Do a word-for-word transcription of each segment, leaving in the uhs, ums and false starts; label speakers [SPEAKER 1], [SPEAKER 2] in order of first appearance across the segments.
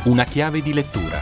[SPEAKER 1] Una chiave di lettura.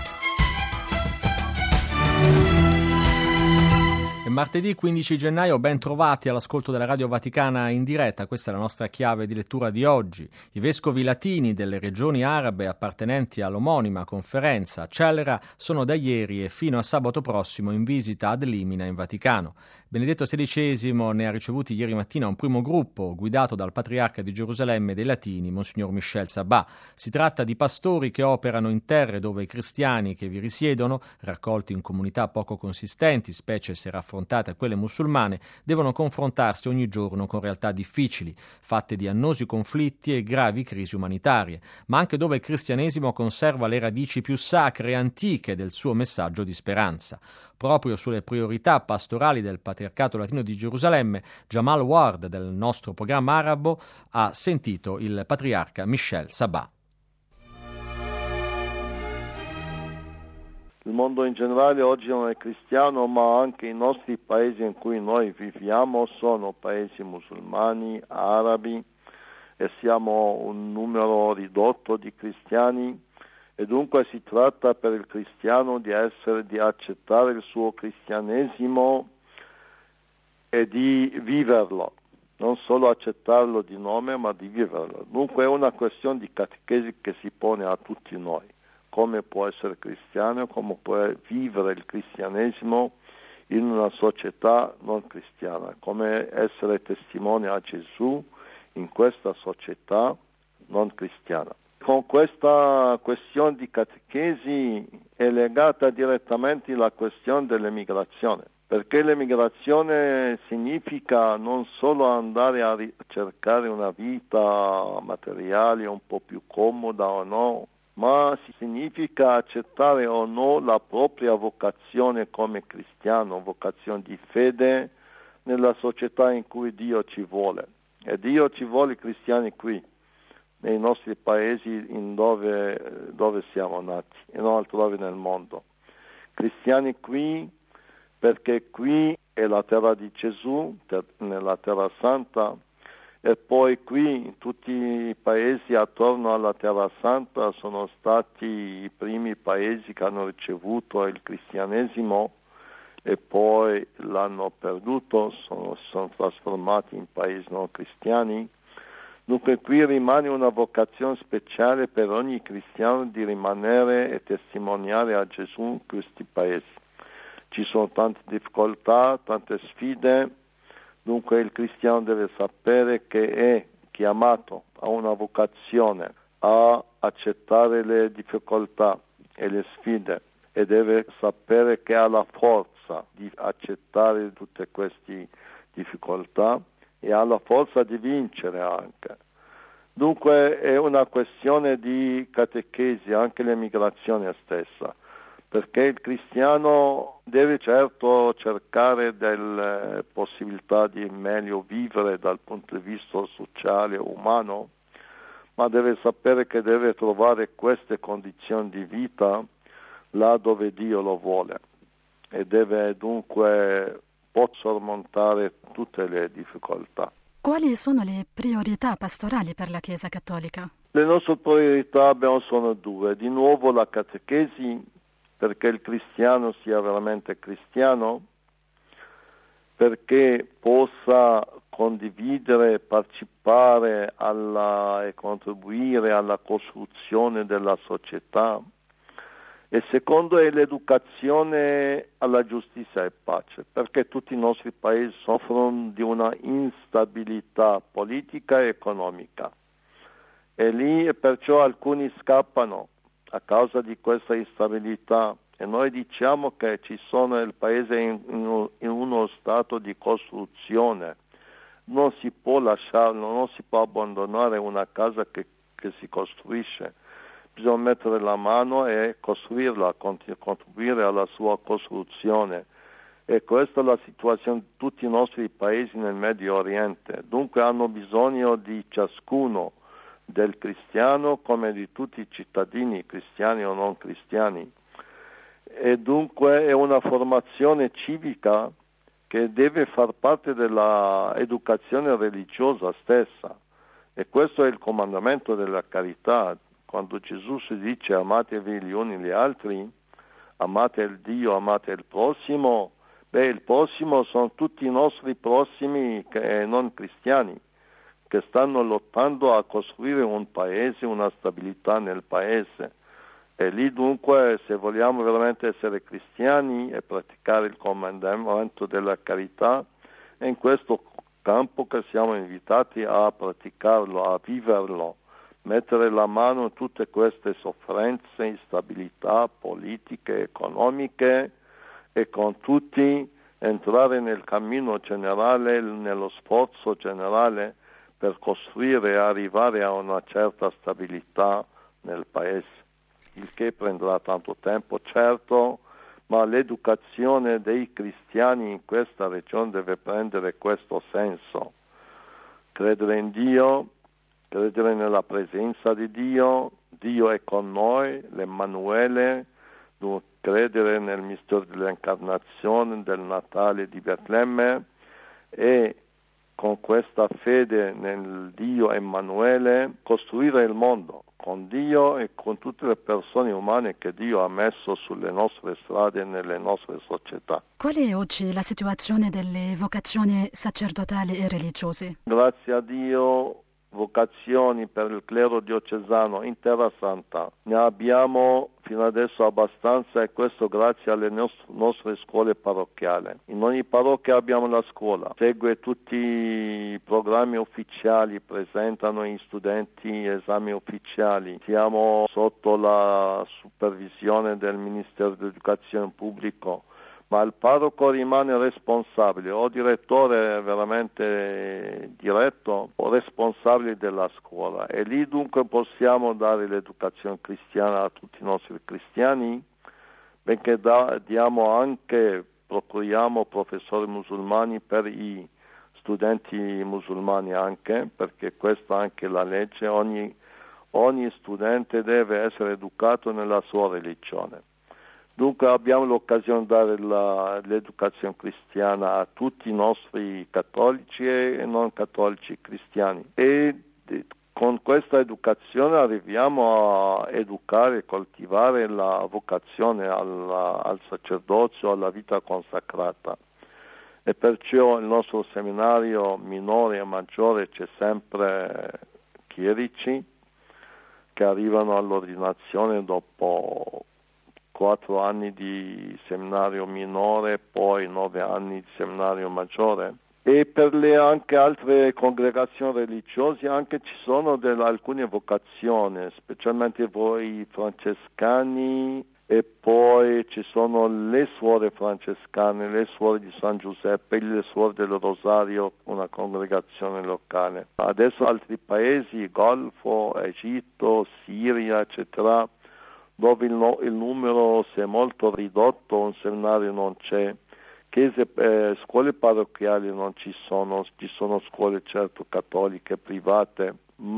[SPEAKER 1] È martedì quindici gennaio, ben trovati all'ascolto della Radio Vaticana in diretta. Questa è la nostra chiave di lettura di oggi. I vescovi latini delle regioni arabe appartenenti all'omonima conferenza Celera sono da ieri e fino a sabato prossimo in visita ad Limina in Vaticano. Benedetto sedicesimo ne ha ricevuti ieri mattina un primo gruppo guidato dal patriarca di Gerusalemme dei Latini, Monsignor Michel Sabah. Si tratta di pastori che operano in terre dove i cristiani che vi risiedono, raccolti in comunità poco consistenti, specie se raffrontate a quelle musulmane, devono confrontarsi ogni giorno con realtà difficili, fatte di annosi conflitti e gravi crisi umanitarie, ma anche dove il cristianesimo conserva le radici più sacre e antiche del suo messaggio di speranza. Proprio sulle priorità pastorali del Patriarcato Latino di Gerusalemme, Jamal Ward del nostro programma arabo ha sentito il patriarca Michel Sabah.
[SPEAKER 2] Il mondo in generale oggi non è cristiano, ma anche i nostri paesi in cui noi viviamo sono paesi musulmani, arabi, e siamo un numero ridotto di cristiani. E dunque si tratta per il cristiano di essere, di accettare il suo cristianesimo e di viverlo, non solo accettarlo di nome, ma di viverlo. Dunque è una questione di catechesi che si pone a tutti noi. Come può essere cristiano, come può vivere il cristianesimo in una società non cristiana, come essere testimone a Gesù in questa società non cristiana. Con questa questione di catechesi è legata direttamente la questione dell'emigrazione, perché l'emigrazione significa non solo andare a cercare una vita materiale un po' più comoda o no, ma significa accettare o no la propria vocazione come cristiano, vocazione di fede nella società in cui Dio ci vuole. E Dio ci vuole cristiani qui, nei nostri paesi in dove, dove siamo nati e non altrove nel mondo. Cristiani qui perché qui è la terra di Gesù, ter- nella terra santa, e poi qui in tutti i paesi attorno alla terra santa sono stati i primi paesi che hanno ricevuto il cristianesimo e poi l'hanno perduto, sono, sono trasformati in paesi non cristiani. Dunque qui rimane una vocazione speciale per ogni cristiano di rimanere e testimoniare a Gesù in questi paesi. Ci sono tante difficoltà, tante sfide, dunque il cristiano deve sapere che è chiamato a una vocazione, a accettare le difficoltà e le sfide e deve sapere che ha la forza di accettare tutte queste difficoltà e ha la forza di vincere anche. Dunque è una questione di catechesi, anche l'emigrazione stessa, perché il cristiano deve certo cercare delle possibilità di meglio vivere dal punto di vista sociale e umano, ma deve sapere che deve trovare queste condizioni di vita là dove Dio lo vuole e deve dunque può sormontare tutte le difficoltà.
[SPEAKER 3] Quali sono le priorità pastorali per la Chiesa Cattolica?
[SPEAKER 2] Le nostre priorità abbiamo sono due. Di nuovo la catechesi, perché il cristiano sia veramente cristiano, perché possa condividere, partecipare alla, e contribuire alla costruzione della società. E secondo è l'educazione alla giustizia e pace, perché tutti i nostri paesi soffrono di una instabilità politica e economica. E lì e perciò alcuni scappano a causa di questa instabilità e noi diciamo che ci sono il paese in, in, in uno stato di costruzione. Non si può lasciarlo, non si può abbandonare una casa che, che si costruisce. Bisogna mettere la mano e costruirla, contribuire alla sua costruzione. E questa è la situazione di tutti i nostri paesi nel Medio Oriente. Dunque hanno bisogno di ciascuno, del cristiano come di tutti i cittadini, cristiani o non cristiani. E dunque è una formazione civica che deve far parte dell'educazione religiosa stessa. E questo è il comandamento della carità. quando Gesù si dice amatevi gli uni gli altri, amate il Dio, amate il prossimo, beh, il prossimo sono tutti i nostri prossimi che non cristiani, che stanno lottando a costruire un paese, una stabilità nel paese. E lì dunque, se vogliamo veramente essere cristiani e praticare il comandamento della carità, è in questo campo che siamo invitati a praticarlo, a viverlo, mettere la mano in tutte queste sofferenze, instabilità politiche, economiche, e con tutti entrare nel cammino generale, nello sforzo generale per costruire e arrivare a una certa stabilità nel paese. Il che prenderà tanto tempo, certo, ma l'educazione dei cristiani in questa regione deve prendere questo senso. Credere in Dio, credere nella presenza di Dio, Dio è con noi, l'Emmanuele, credere nel mistero dell'incarnazione, del Natale di Betlemme, e con questa fede nel Dio Emanuele costruire il mondo con Dio e con tutte le persone umane che Dio ha messo sulle nostre strade e nelle nostre società.
[SPEAKER 3] Qual è oggi la situazione delle vocazioni sacerdotali e religiose?
[SPEAKER 2] Grazie a Dio, vocazioni per il clero diocesano in Terra Santa ne abbiamo fino adesso abbastanza, e questo grazie alle nost- nostre scuole parrocchiali. In ogni parrocchia abbiamo la scuola, segue tutti i programmi ufficiali, presentano gli studenti esami ufficiali, siamo sotto la supervisione del Ministero dell'Educazione Pubblica, ma il parroco rimane responsabile, o direttore veramente diretto o responsabile della scuola, e lì dunque possiamo dare l'educazione cristiana a tutti i nostri cristiani, benché da, diamo anche, procuriamo professori musulmani per i studenti musulmani anche, perché questa è anche la legge, ogni, ogni studente deve essere educato nella sua religione. Dunque abbiamo l'occasione di dare la, l'educazione cristiana a tutti i nostri cattolici e non cattolici cristiani, e de, con questa educazione arriviamo a educare e coltivare la vocazione alla, al sacerdozio, alla vita consacrata, e perciò il nostro seminario minore e maggiore c'è sempre chierici che arrivano all'ordinazione dopo quattro anni di seminario minore, poi nove anni di seminario maggiore. E per le anche altre congregazioni religiose anche ci sono delle, alcune vocazioni, specialmente voi francescani, e poi ci sono le suore francescane, le suore di San Giuseppe, le suore del Rosario, una congregazione locale. Adesso altri paesi, Golfo, Egitto, Siria, eccetera, dove il, no, il numero si è molto ridotto, un seminario non c'è, chiese, eh, scuole parrocchiali non ci sono, ci sono scuole certo cattoliche, private,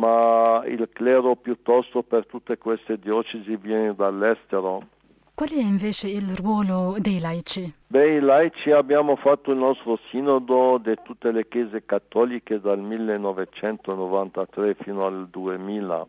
[SPEAKER 2] ma il clero piuttosto per tutte queste diocesi viene dall'estero.
[SPEAKER 3] Qual è invece il ruolo dei laici?
[SPEAKER 2] Beh, i laici abbiamo fatto il nostro sinodo di tutte le chiese cattoliche dal millenovecentonovantatré fino al duemila.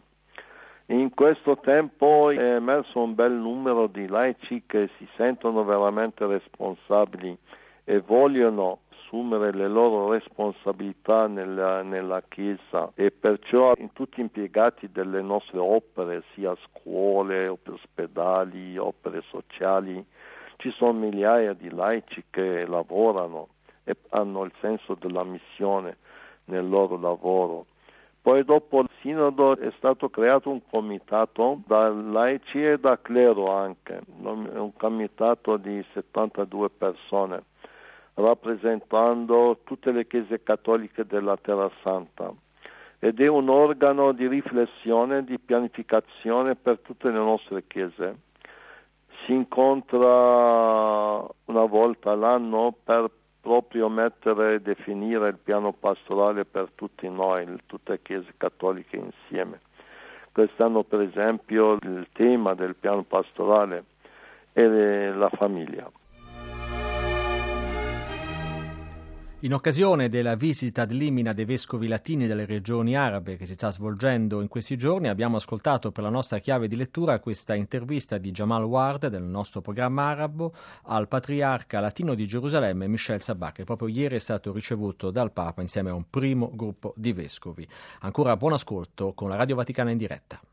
[SPEAKER 2] In questo tempo è emerso un bel numero di laici che si sentono veramente responsabili e vogliono assumere le loro responsabilità nella, nella Chiesa, e perciò in tutti impiegati delle nostre opere, sia scuole, ospedali, opere sociali. Ci sono migliaia di laici che lavorano e hanno il senso della missione nel loro lavoro. Poi dopo il sinodo è stato creato un comitato da laici e da clero anche, un comitato di settantadue persone, rappresentando tutte le chiese cattoliche della Terra Santa, ed è un organo di riflessione, di pianificazione per tutte le nostre chiese. Si incontra una volta all'anno per proprio mettere e definire il piano pastorale per tutti noi, tutte le chiese cattoliche insieme. Quest'anno per esempio il tema del piano pastorale è la famiglia.
[SPEAKER 1] In occasione della visita ad Limina dei vescovi latini delle regioni arabe che si sta svolgendo in questi giorni, abbiamo ascoltato per la nostra chiave di lettura questa intervista di Jamal Ward del nostro programma arabo al patriarca latino di Gerusalemme Michel Sabah, che proprio ieri è stato ricevuto dal Papa insieme a un primo gruppo di vescovi. Ancora buon ascolto con la Radio Vaticana in diretta.